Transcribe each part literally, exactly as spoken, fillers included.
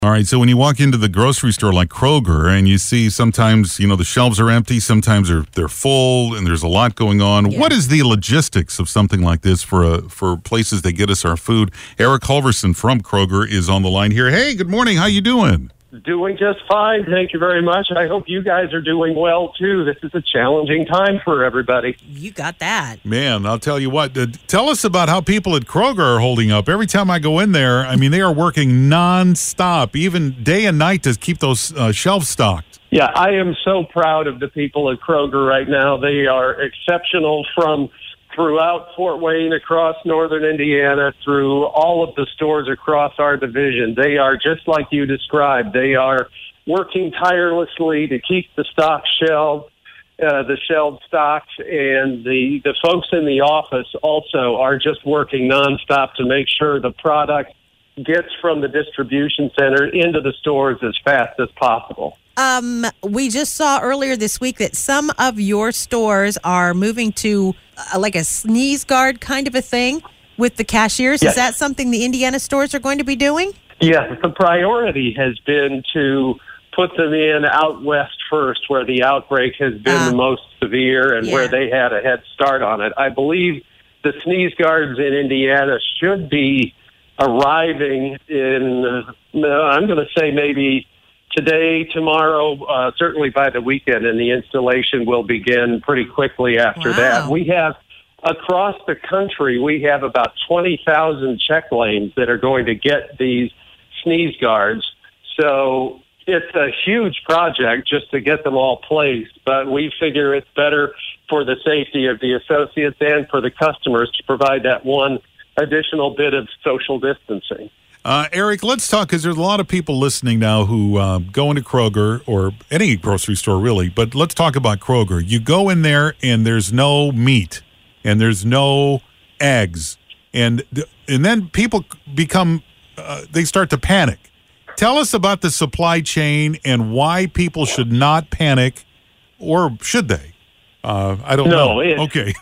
All right, so when you walk into the grocery store like Kroger and you see sometimes, you know, the shelves are empty, sometimes they're they're full and there's a lot going on. Yeah. What is the logistics of something like this for a, for places that get us our food? Eric Halverson from Kroger is on the line here. Hey, good morning. How you doing? Doing just fine. Thank you very much. I hope you guys are doing well, too. This is a challenging time for everybody. You got that. Man, I'll tell you what. Uh, tell us about how people at Kroger are holding up. Every time I go in there, I mean, they are working nonstop, even day and night to keep those uh, shelves stocked. Yeah, I am so proud of the people at Kroger right now. They are exceptional from throughout Fort Wayne, across northern Indiana, through all of the stores across our division. They are just like you described. They are working tirelessly to keep the stock shelved, uh, the shelves stocked, and the, the folks in the office also are just working nonstop to make sure the product gets from the distribution center into the stores as fast as possible. Um, we just saw earlier this week that some of your stores are moving to uh, like a sneeze guard kind of a thing with the cashiers. Yes. Is that something the Indiana stores are going to be doing? Yes, the priority has been to put them in out west first, where the outbreak has been uh, the most severe and yeah. where they had a head start on it. I believe the sneeze guards in Indiana should be arriving in, uh, I'm going to say maybe today, tomorrow, uh, certainly by the weekend, and the installation will begin pretty quickly after wow. that. We have, across the country, we have about twenty thousand check lanes that are going to get these sneeze guards. So it's a huge project just to get them all placed, but we figure it's better for the safety of the associates and for the customers to provide that one additional bit of social distancing. Uh, Eric, let's talk, because there's a lot of people listening now who uh, go into Kroger or any grocery store, really, but let's talk about Kroger. You go in there and there's no meat and there's no eggs, and and then people become, uh, they start to panic. Tell us about the supply chain and why people should not panic, or should they? Uh, I don't no, know. It, okay.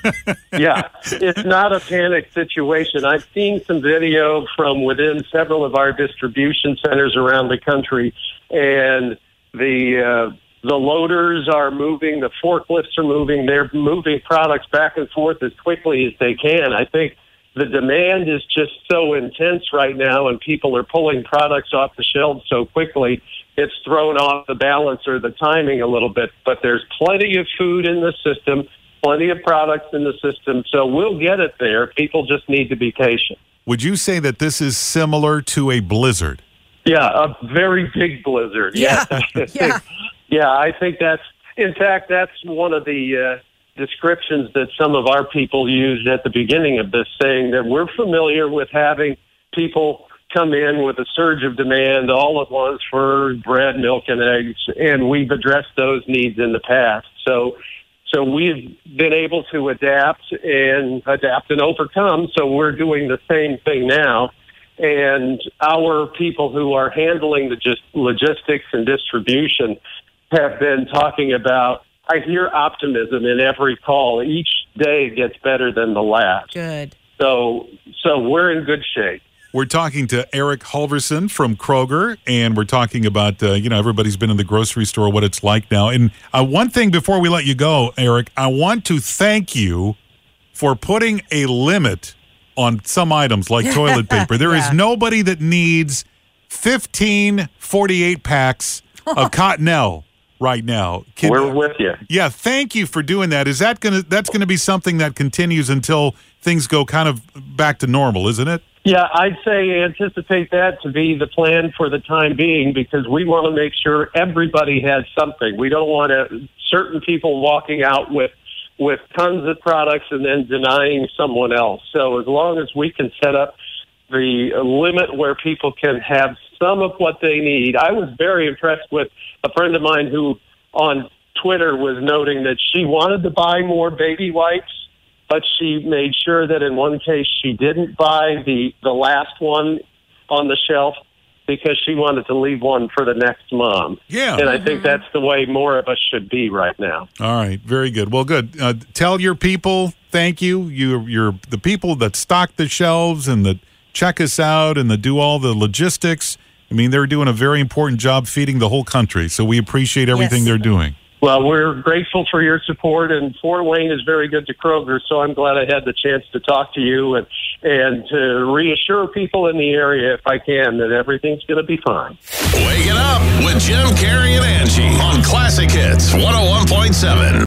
Yeah, it's not a panic situation. I've seen some video from within several of our distribution centers around the country, and the uh, the loaders are moving, the forklifts are moving, they're moving products back and forth as quickly as they can. I think the demand is just so intense right now, and people are pulling products off the shelves so quickly, it's thrown off the balance or the timing a little bit. But there's plenty of food in the system, plenty of products in the system, so we'll get it there. People just need to be patient. Would you say that this is similar to a blizzard? Yeah, a very big blizzard. Yeah, yes. yeah. Yeah, I think that's, in fact, that's one of the uh, descriptions that some of our people used at the beginning of this, saying that we're familiar with having people come in with a surge of demand all at once for bread, milk, and eggs, and we've addressed those needs in the past. So so we've been able to adapt and adapt and overcome, so we're doing the same thing now. And our people who are handling the just logistics and distribution have been talking about, I hear optimism in every call. Each day gets better than the last. Good. So so we're in good shape. We're talking to Eric Halverson from Kroger, and we're talking about, uh, you know, everybody's been in the grocery store, what it's like now. And uh, one thing before we let you go, Eric, I want to thank you for putting a limit on some items like toilet paper. There yeah. is nobody that needs fifteen forty-eight packs of Cottonelle right now. Can, We're with you. Yeah, thank you for doing that. Is that gonna that's gonna be something that continues until things go kind of back to normal, isn't it? Yeah, I'd say anticipate that to be the plan for the time being, because we want to make sure everybody has something. We don't want to, certain people walking out with with tons of products and then denying someone else. So as long as we can set up the limit where people can have some of what they need. I was very impressed with a friend of mine who on Twitter was noting that she wanted to buy more baby wipes, but she made sure that in one case she didn't buy the, the last one on the shelf because she wanted to leave one for the next mom. Yeah. And I mm-hmm. think that's the way more of us should be right now. All right. Very good. Well, good. Uh, tell your people, thank you. You, you're the people that stock the shelves and that check us out and that do all the logistics. I mean, they're doing a very important job feeding the whole country, so we appreciate everything Yes. they're doing. Well, we're grateful for your support, and Fort Wayne is very good to Kroger, so I'm glad I had the chance to talk to you and, and to reassure people in the area, if I can, that everything's going to be fine. Wake it up with Jim, Carrie, and Angie on Classic Hits one oh one point seven.